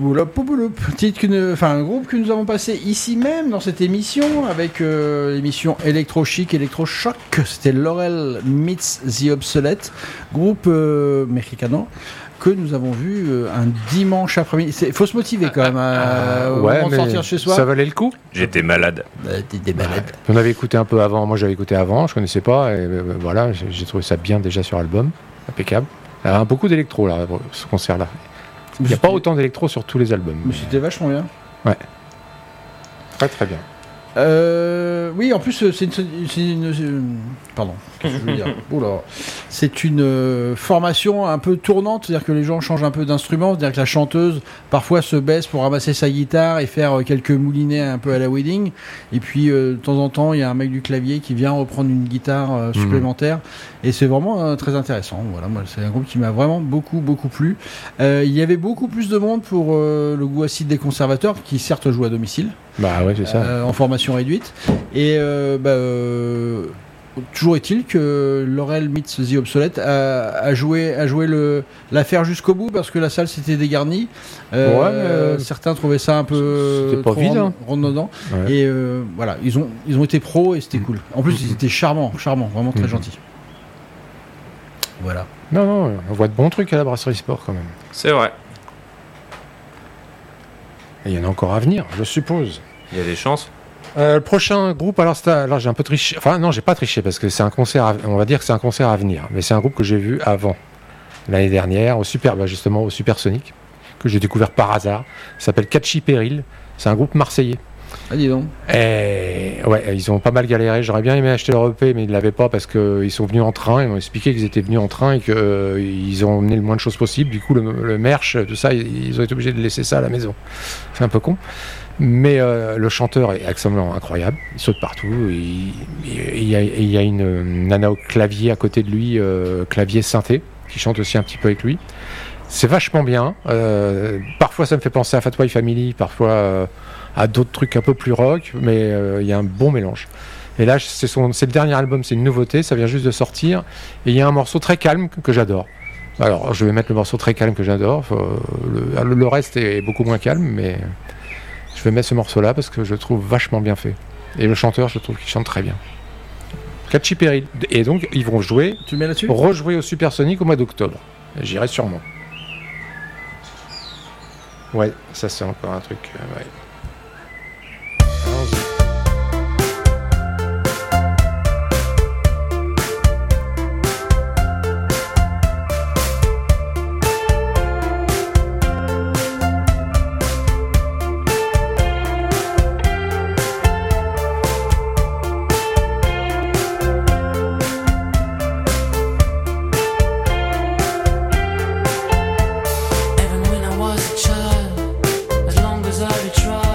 Un groupe que nous avons passé ici même dans cette émission avec l'émission Electro Chic, Electro Choc. C'était Laurel Meets The Obsolete, groupe mexicano que nous avons vu un dimanche après-midi. Il faut se motiver quand même au moment de sortir chez soi. Ça valait le coup. J'étais malade. T'étais malade. On avait écouté un peu avant. Moi, j'avais écouté avant. Je connaissais pas. Et voilà, j'ai trouvé ça bien déjà sur album. Impeccable. Il y a beaucoup d'électro là, ce concert-là. Il n'y a pas autant d'électro sur tous les albums. Mais c'était vachement bien. Ouais. Très très bien. Oui, en plus, pardon, qu'est-ce que je veux dire ? Oula. C'est une formation un peu tournante, c'est-à-dire que les gens changent un peu d'instrument, c'est-à-dire que la chanteuse parfois se baisse pour ramasser sa guitare et faire quelques moulinets un peu à la wedding, et puis de temps en temps il y a un mec du clavier qui vient reprendre une guitare supplémentaire, et c'est vraiment très intéressant. Voilà, moi c'est un groupe qui m'a vraiment beaucoup plu. Il y avait beaucoup plus de monde pour le goût acide des conservateurs, qui certes jouent à domicile. Bah ouais, c'est ça. En formation réduite. Et toujours est-il que Laurel Meets The Obsolete a joué l'affaire jusqu'au bout, parce que la salle s'était dégarnie. Certains trouvaient ça un peu c'était pas vide, redondant. Ouais. Et voilà, ils ont été pros et c'était cool. En plus, ils étaient charmants, vraiment très gentils. Voilà. Non, on voit de bons trucs à la Brasserie Sport quand même. C'est vrai. Et il y en a encore à venir, je suppose. Il y a des chances. Le prochain groupe, alors j'ai un peu triché. Enfin non, j'ai pas triché parce que c'est un concert. On va dire que c'est un concert à venir, mais c'est un groupe que j'ai vu avant l'année dernière au Supersonic, que j'ai découvert par hasard. Ça s'appelle Catchy Peril. C'est un groupe marseillais. Ah, dis donc. Et ouais, ils ont pas mal galéré. J'aurais bien aimé acheter leur EP, mais ils ne l'avaient pas parce qu'ils sont venus en train. Ils m'ont expliqué qu'ils étaient venus en train et qu'ils ont emmené le moins de choses possible. Du coup, le merch, tout ça, ils ont été obligés de laisser ça à la maison. C'est un peu con. Mais le chanteur est absolument incroyable. Il saute partout. Il y a une nana au clavier à côté de lui, clavier synthé, qui chante aussi un petit peu avec lui. C'est vachement bien. Parfois, ça me fait penser à Fat White Family, parfois à d'autres trucs un peu plus rock, mais il y a un bon mélange. Et là, c'est le dernier album, c'est une nouveauté, ça vient juste de sortir. Et il y a un morceau très calme que j'adore. Alors, je vais mettre le morceau très calme que j'adore. Le reste est beaucoup moins calme, mais je vais mettre ce morceau-là parce que je le trouve vachement bien fait. Et le chanteur, je trouve qu'il chante très bien. Catchy Peril. Et donc, ils vont jouer, tu mets là-dessus ? Rejouer au Supersonic au mois d'octobre. J'irai sûrement. Ouais, ça c'est encore un truc. Ouais. Even when I was a child, as long as I would try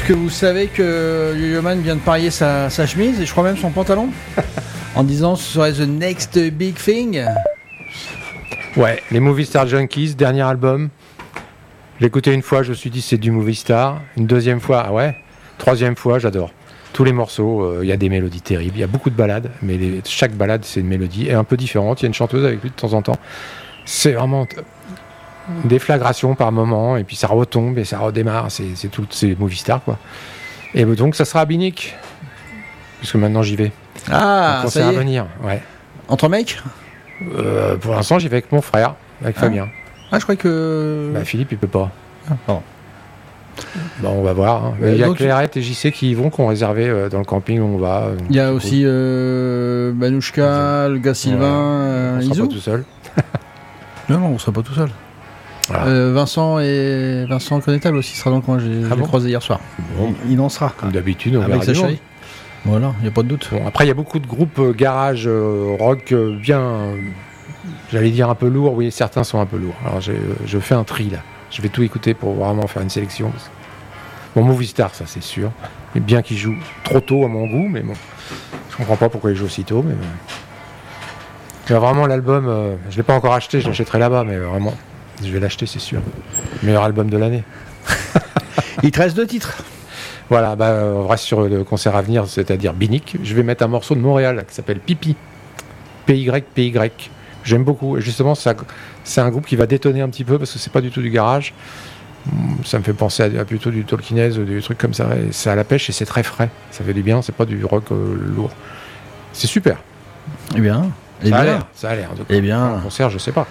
Est-ce que vous savez que Yo-Yo Man vient de parier sa chemise et je crois même son pantalon en disant ce serait the next big thing? Ouais, les Movie Star Junkies, dernier album. J'ai écouté une fois, je me suis dit c'est du Movie Star. Une deuxième fois, ah ouais. Troisième fois, j'adore. Tous les morceaux, il y a des mélodies terribles. Il y a beaucoup de ballades, mais chaque ballade c'est une mélodie et un peu différente. Il y a une chanteuse avec lui de temps en temps. C'est vraiment une déflagration par moment, et puis ça retombe et ça redémarre. C'est Movie Star, quoi. Et donc ça sera à Binic, puisque maintenant j'y vais. Ah, ça y à est. venir, ouais. Entre mecs? Pour l'instant, j'y vais avec mon frère, avec Fabien. Ah, je crois que... Bah, Philippe, il peut pas. Ah, pardon. Bon, on va voir. Hein. Il y a donc, Clairette et JC qui y vont, qui ont réservé dans le camping où on va. Il y a aussi Manouchka, le gars Sylvain, on sera Isou. pas tout seul. Non, on sera pas tout seul. Voilà. Vincent Connétable aussi sera dans le coin, j'ai croisé hier soir. Bon, Il en sera. comme d'habitude, on Avec verra sa du monde. chérie. Voilà, il n'y a pas de doute. Bon, après, il y a beaucoup de groupes garage rock bien, j'allais dire un peu lourds. Oui, certains sont un peu lourds. Alors, je fais un tri là. Je vais tout écouter pour vraiment faire une sélection. Bon, Movie Star, ça c'est sûr. Et bien qu'il joue trop tôt à mon goût, mais bon, je comprends pas pourquoi il joue si tôt. Mais il y a vraiment l'album, je l'ai pas encore acheté, je l'achèterai là-bas, mais vraiment, je vais l'acheter, c'est sûr. Meilleur album de l'année. Il te reste 2 titres. Voilà, on reste sur le concert à venir, c'est-à-dire Binic. Je vais mettre un morceau de Montréal qui s'appelle Pipi. PY. J'aime beaucoup. Et justement, c'est un groupe qui va détonner un petit peu parce que c'est pas du tout du garage. Ça me fait penser à plutôt du Tolkienese ou des trucs comme ça. Et c'est à la pêche et c'est très frais. Ça fait du bien, c'est pas du rock lourd. C'est super. Eh bien. Ça a l'air. Eh bien. Un concert, je sais pas.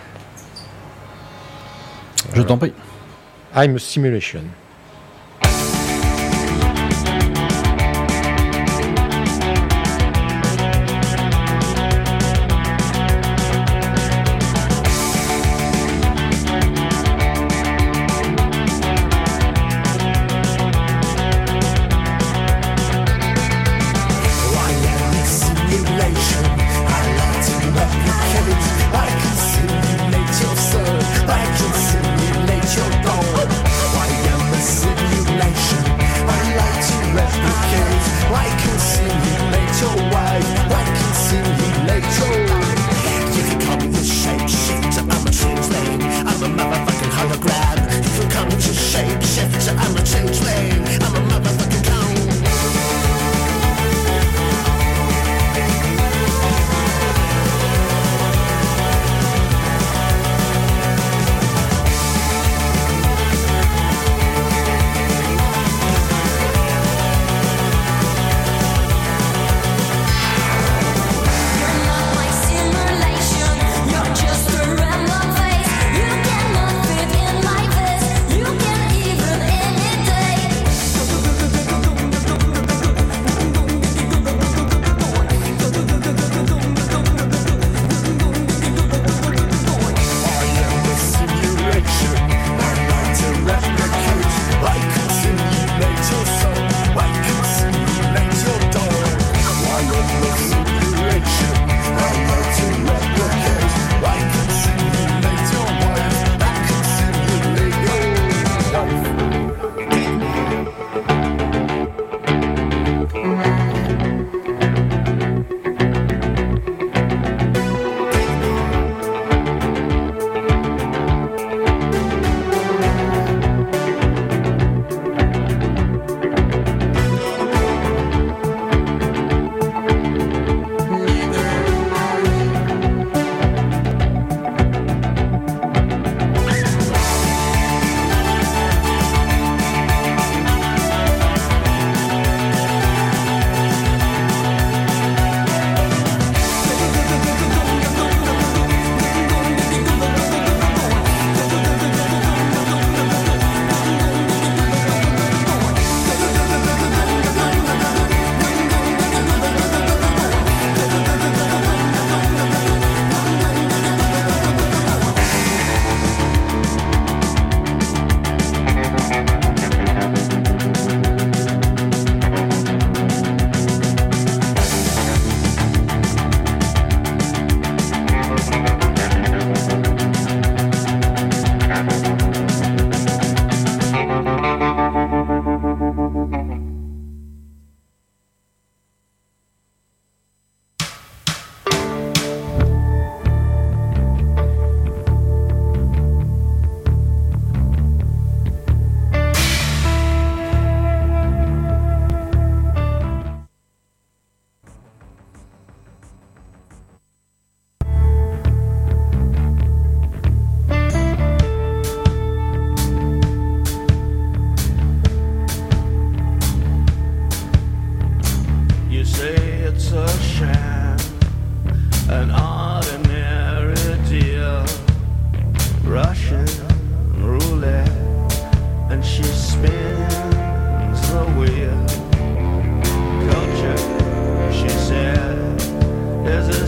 Je t'en prie. I'm a Simulation. I can simulate your dawn. I am a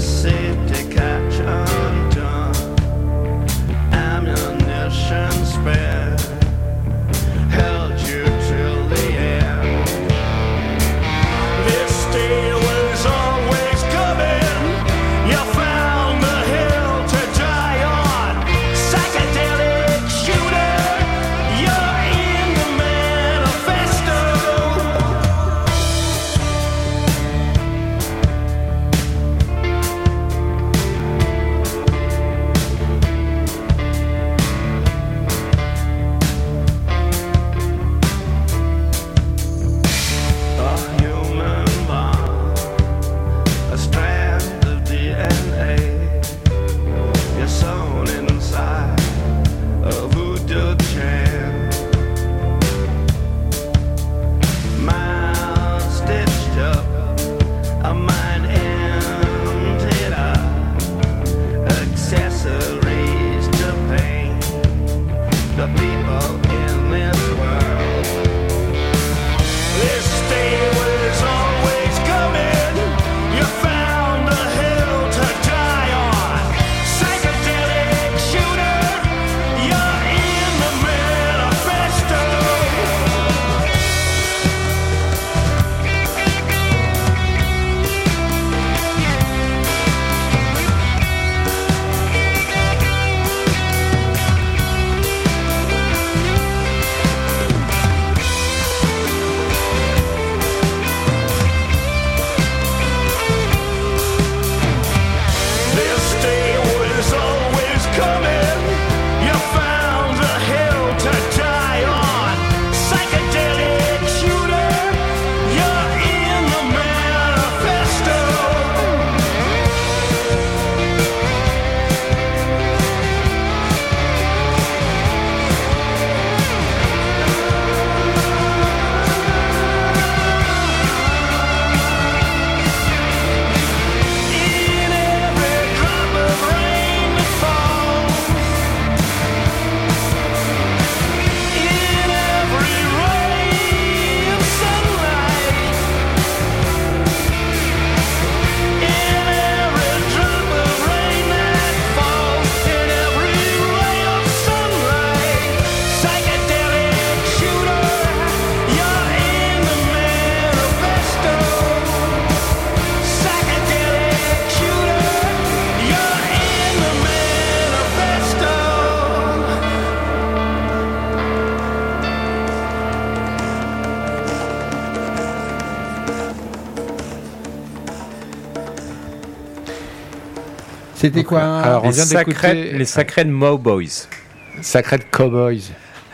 C'était quoi Alors, on vient d'écouter les Sacred Cowboys. Sacred Cowboys.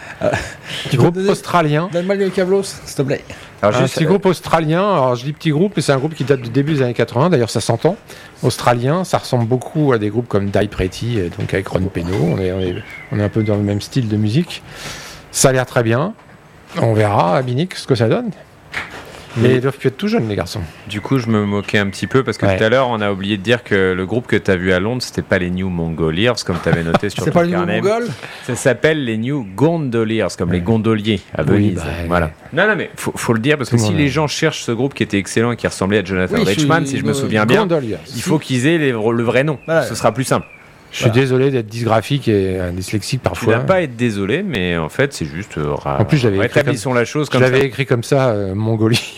Petit groupe australien. Donne-moi le câblos, s'il te plaît. Alors, un petit groupe australien. Alors, je dis petit groupe, mais c'est un groupe qui date du début des années 80. D'ailleurs, ça s'entend. Australien, ça ressemble beaucoup à des groupes comme Die Pretty, donc avec Ron Peno. On est un peu dans le même style de musique. Ça a l'air très bien. On verra à Binic ce que ça donne. Mais ils doivent plus être tout jeunes, les garçons. Du coup, je me moquais un petit peu parce que tout à l'heure, on a oublié de dire que le groupe que tu as vu à Londres, c'était pas les New Mongoliers, comme tu avais noté sur ton carnet. C'est pas les New Mongols. Ça s'appelle les New Gondoliers, comme les gondoliers à Venise. Voilà. Non, mais faut le dire parce que si les gens cherchent ce groupe qui était excellent et qui ressemblait à Jonathan Richman, si je me souviens bien, il faut qu'ils aient le vrai nom. Voilà. Ce sera plus simple. Je suis désolé d'être dysgraphique et dyslexique parfois. Tu n'as pas à être désolé, mais en fait, c'est juste. En plus, rétablissons la chose comme ça. J'avais écrit comme ça, Mongolie.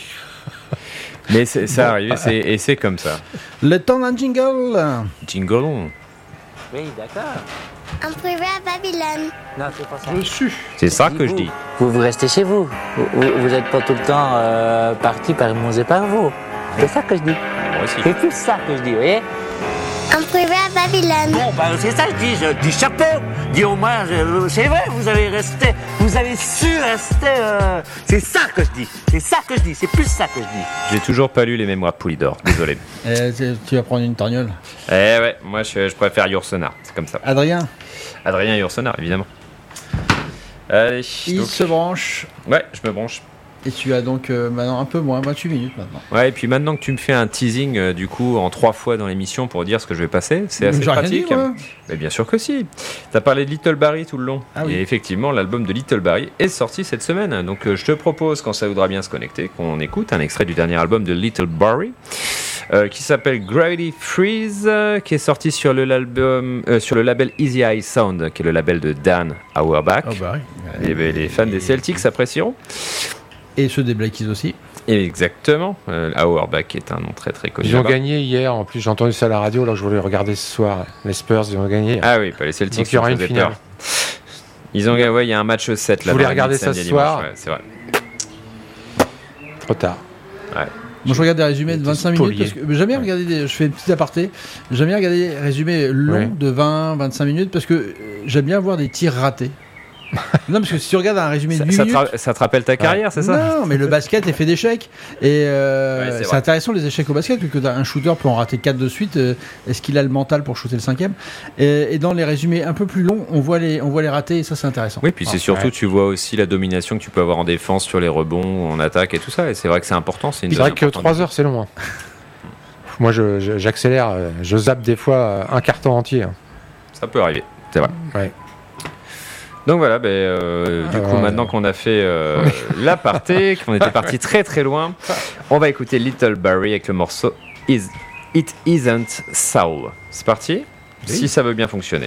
Mais ça arrive, et c'est comme ça. Le temps d'un jingle. Jingle. Oui, d'accord. Un privé à Babylone. Non, c'est pas ça. Je suis. C'est ça que je dis. Vous restez chez vous. Vous n'êtes pas tout le temps parti par et par vous. C'est ça que je dis. Moi aussi. C'est tout ça que je dis, vous voyez. Un privé à Babylone. Bon, c'est ça que je dis chapeau. Dis au moins, c'est vrai, vous avez su rester. C'est ça que je dis. C'est ça que je dis. C'est plus ça que je dis. J'ai toujours pas lu les mémoires de Poulidor. Désolé. Tu vas prendre une torgnole. Ouais, moi je préfère Yourcenar. C'est comme ça. Adrien Yourcenar, évidemment. Allez. Il se branche. Ouais, je me branche. Et tu as donc maintenant un peu moins, 28 minutes maintenant. Ouais, et puis maintenant que tu me fais un teasing du coup en 3 fois dans l'émission pour dire ce que je vais passer, c'est assez pratique. Mais bien sûr que si. T'as parlé de Little Barrie tout le long. Ah, oui. Et effectivement, l'album de Little Barrie est sorti cette semaine. Donc je te propose, quand ça voudra bien se connecter, qu'on écoute un extrait du dernier album de Little Barrie. qui s'appelle Gravity Freeze, qui est sorti sur le label Easy Eye Sound, qui est le label de Dan Auerbach. Oh bah oui. Et les fans des Celtics apprécieront. Et ceux des Black Keys aussi. Exactement. Auerbach est un nom très très connu. Ils ont gagné hier, en plus j'ai entendu ça à la radio, alors je voulais regarder ce soir. Les Spurs, ils ont gagné. Ah oui, pas les Celtics. Donc il y aura une finale. Peur. Ils ont gagné, il y a un match 7 là. Je voulais regarder ça ce soir. Ouais, c'est vrai. Trop tard. Ouais. Moi je regarde des résumés de 25 minutes parce que j'aime bien regarder je fais une petite aparté, j'aime bien regarder des résumés longs de 20-25 minutes parce que j'aime bien voir des tirs ratés. Non, parce que si tu regardes un résumé de 8 minutes... Ça te rappelle ta carrière, c'est ça? Non, mais le basket est fait d'échecs. Et c'est intéressant les échecs au basket, parce que un shooter peut en rater 4 de suite. Est-ce qu'il a le mental pour shooter le 5e? Et dans les résumés un peu plus longs, on voit les ratés, et ça c'est intéressant. Oui, puis c'est surtout, tu vois aussi la domination que tu peux avoir en défense sur les rebonds, en attaque et tout ça. Et c'est vrai que c'est important. C'est vrai que 3 heures, c'est long. Hein. Moi, j'accélère. Je zappe des fois un carton entier. Hein. Ça peut arriver, c'est vrai. Ouais. Donc voilà, du coup, maintenant qu'on a fait l'aparté, qu'on était parti très très loin, on va écouter Little Barry avec le morceau It Isn't Soul. C'est parti, si ça veut bien fonctionner.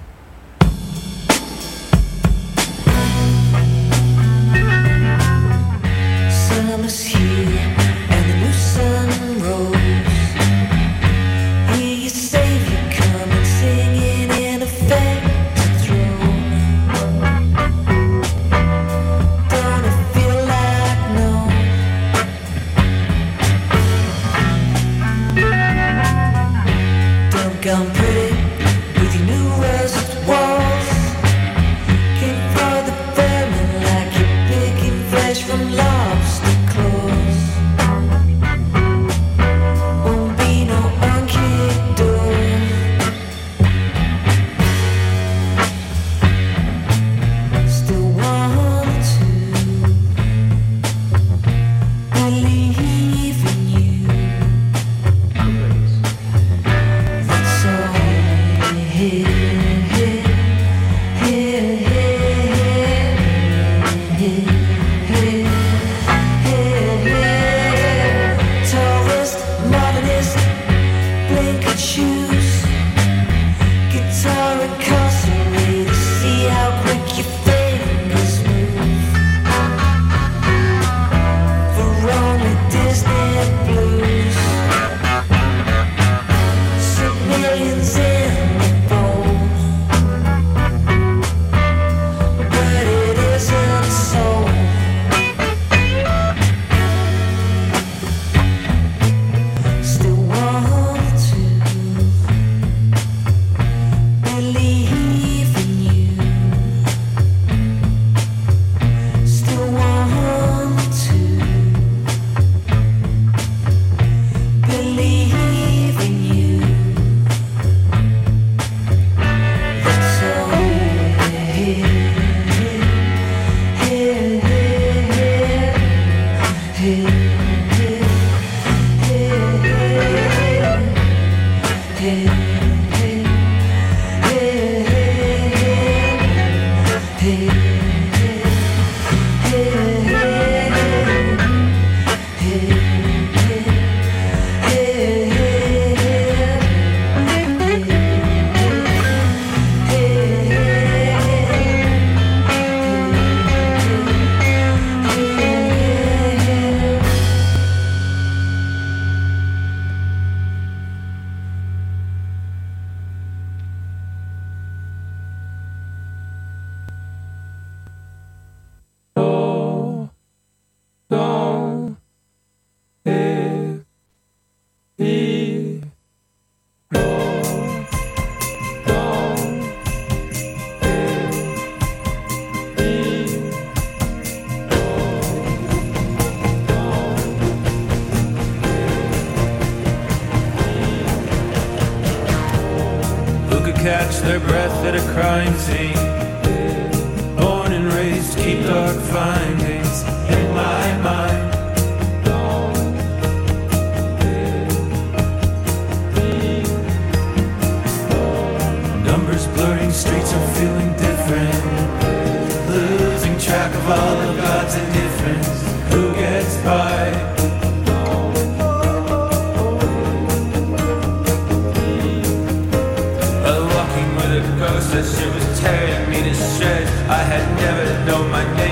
Come pretty with your new rust walls. Came for the vermin like you're picking flesh from lobster claws. Won't be no unkicked door. Still want to believe in you. Catch their breath at a crime scene. Born and raised, keep dark findings in my mind. Numbers blurring, streets are feeling different. Losing track of all of God's indifference. Who gets by? as she was tearing me to shreds. I had never known my name.